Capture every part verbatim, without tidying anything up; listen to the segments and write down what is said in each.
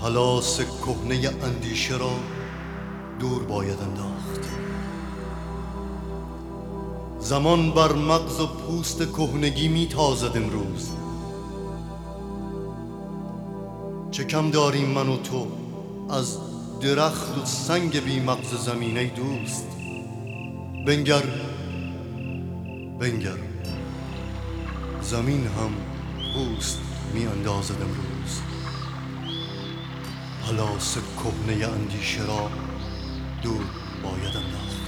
پلاس کهنه اندیشه را دور باید انداخت. زمان بر مغز و پوست کهنگی می تازد امروز. چه کم داریم من و تو از درخت و سنگ بی مغز زمینه دوست. بنگر بنگر زمین هم پوست می اندازد امروز. پلاس کهنه اندیشه را دور باید انداخت.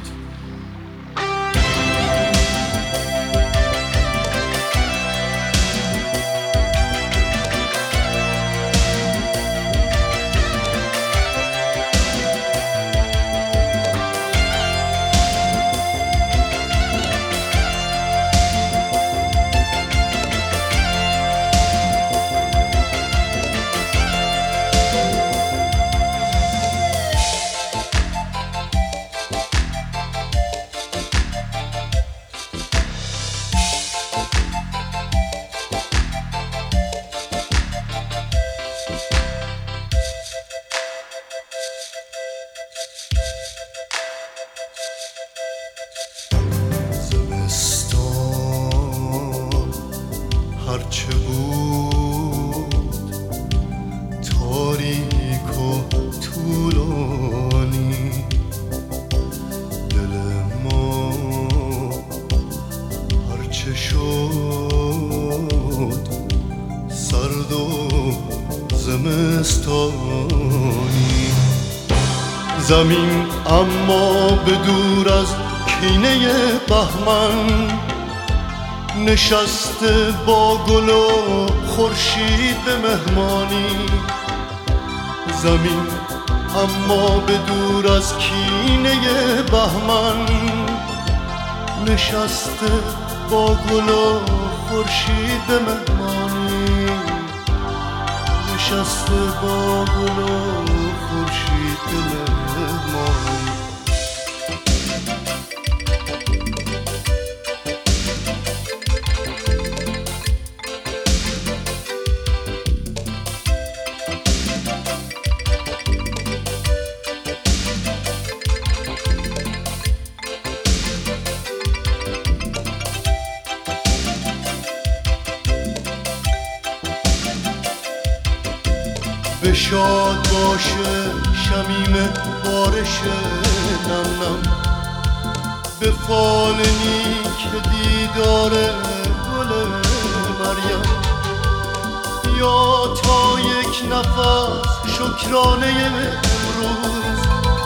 هرچه بود تاریک و طولانی، دل ما هرچه شد سرد و زمستانی. زمین اما به دور از کینه بهمن نشسته با گل و خورشید به مهمانی. زمین اما به دور از کینه بهمن نشسته با گل و خورشید به مهمانی. نشسته با گل و خورشید به مهمانی. بشاد باشه شمیم بارش نم نم، به فال نیک دیدار گل مریم. یا تا یک نفس شکرانه امروز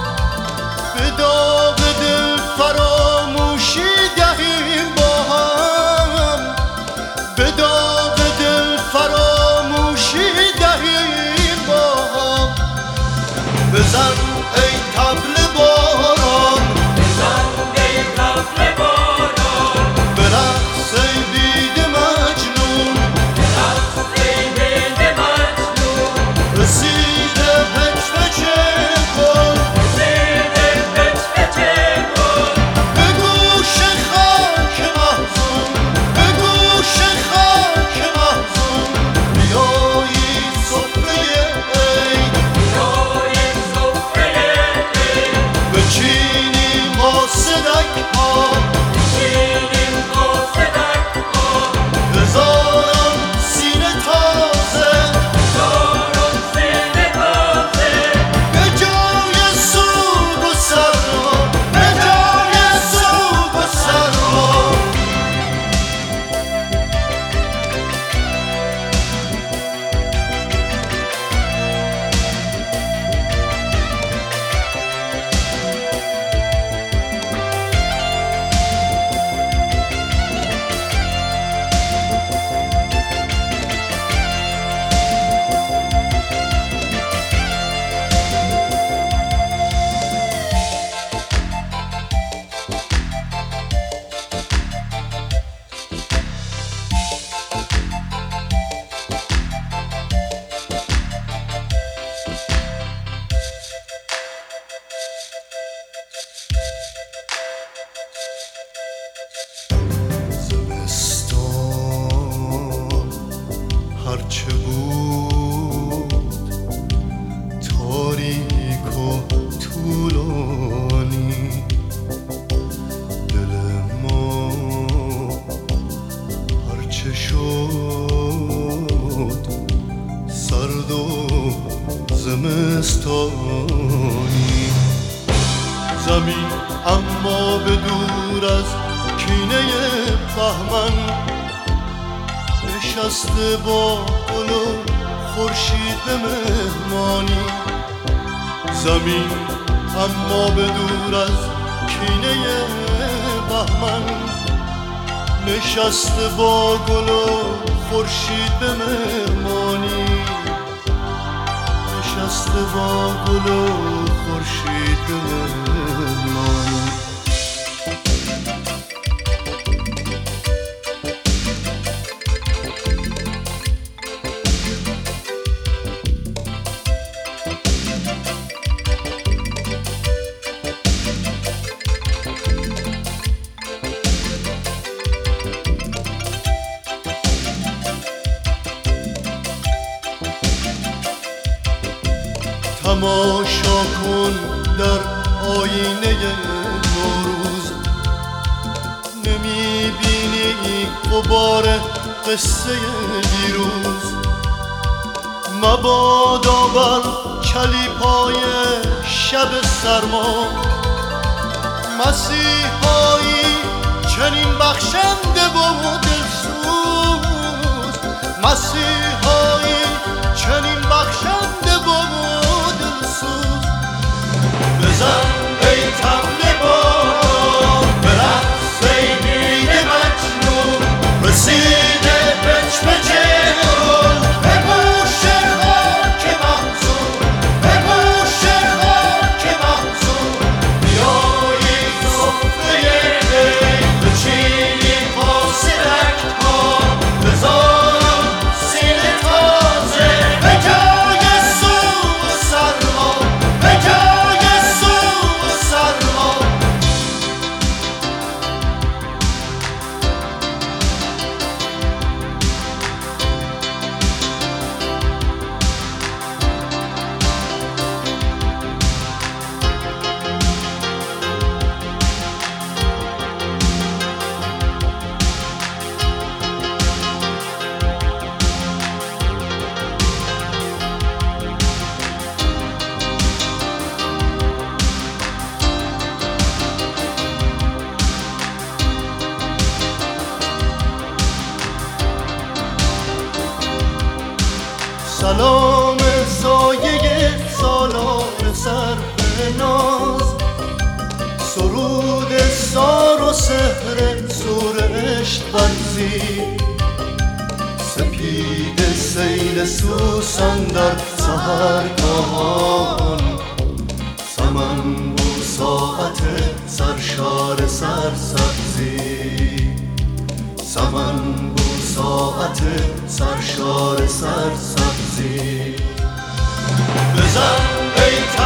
به داغ دل فراموشی دهیم با هم. به داغ دل فراموشی دهیم با هم. بزن ای طبل باران، بزن ای طبل باران، برقص ای بید مجنون، برقص ای بید مجنون. رسیده پچ پچه گل، رسیده پچ پچه گل. به گوش خاک محزون، به گوش خاک محزون. بیایی سفره عید، بیایی سفره عید. بچینیم با صدک ها، بچینیم با صدک ها. هزاران سینه تازه، هزاران سینه تازه. به جای سوگ و سرما، به جای سوگ و سرما. زمستان هرچه بود طولانی دل ما هرچه شد سرد و زمستانی زمین اما به دور از کینه بهمن نشسته با گل و خورشید به مهمانی زمین اما به دور از کینه بهمن نشسته با گل و خورشید به مهمانی نشسته با گل و خورشید به مهمانی تماشا کن در آینه نوروز نمیبینی غبار قصه دیروز مبادا بر چلیپای شب سرما مسیحایی چنین بخشنده و دلسوز مسیحایی چنین بخشنده و بزن ای طبل باد به رقص ای بید مجنون رسیده بچ بچ گل به گوش خاک محزون به گوش خاک محزون بیایی سفره عید بچینیم پاس رکت‌ها بذارم سینه تازه به جای سوز و سرما به جای سلام سایه سالار سر به ناز سرود سار و سحر سور عشق ورزی سپید سیل سوسن در سحرگاهان سمن بو ساعت سرشار سرسبزی سمن بو ساعت سرشار سرسبزی بزن ای